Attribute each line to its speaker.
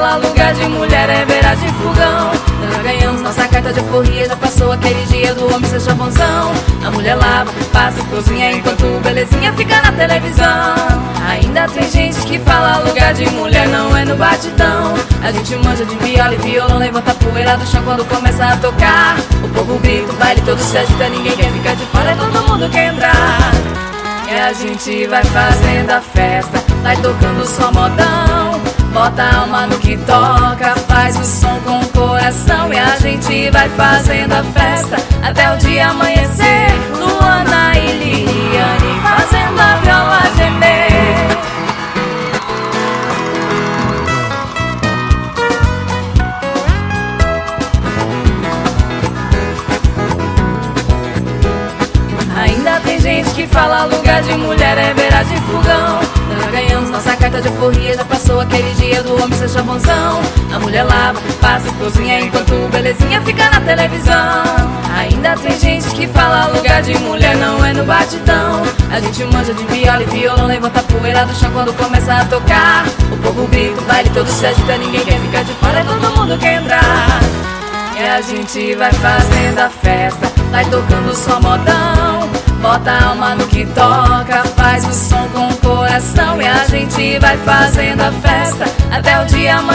Speaker 1: fala, lugar de mulher é beira de fogão. Já ganhamos nossa carta de alforria, já passou aquele dia do homem ser chavãozão. A mulher lava, passa e cozinha enquanto o belezinha fica na televisão. Ainda tem gente que fala, lugar de mulher não é no batidão. A gente manja de viola e violão, levanta a poeira do chão quando começa a tocar. O povo grita, o baile todo se agita, ninguém quer ficar de fora, todo mundo quer entrar. E a gente vai fazendo a festa, vai tocando só modão. Bota a alma no que toca, faz o som com o coração. E a gente vai fazendo a festa até o dia amanhecer. Luana e Liliane fazendo a viola gemer. Ainda tem gente que fala, lugar de mulher é beira de fogão. Já ganhamos nossa carta de alforria, já passou aquele dia do homem ser chavãozão. A mulher lava, passa e cozinha enquanto o belezinha fica na televisão. Ainda tem gente que fala, lugar de mulher não é no batidão. A gente manja de viola e violão, levanta a poeira do chão quando começa a tocar. O povo grita, o baile todo se agita, ninguém quer ficar de fora, todo mundo quer entrar. E a gente vai fazendo a festa, vai tocando só modão. Bota a alma no que toca, faz o som com o coração. E a gente vai fazendo a festa até o dia amanhecer.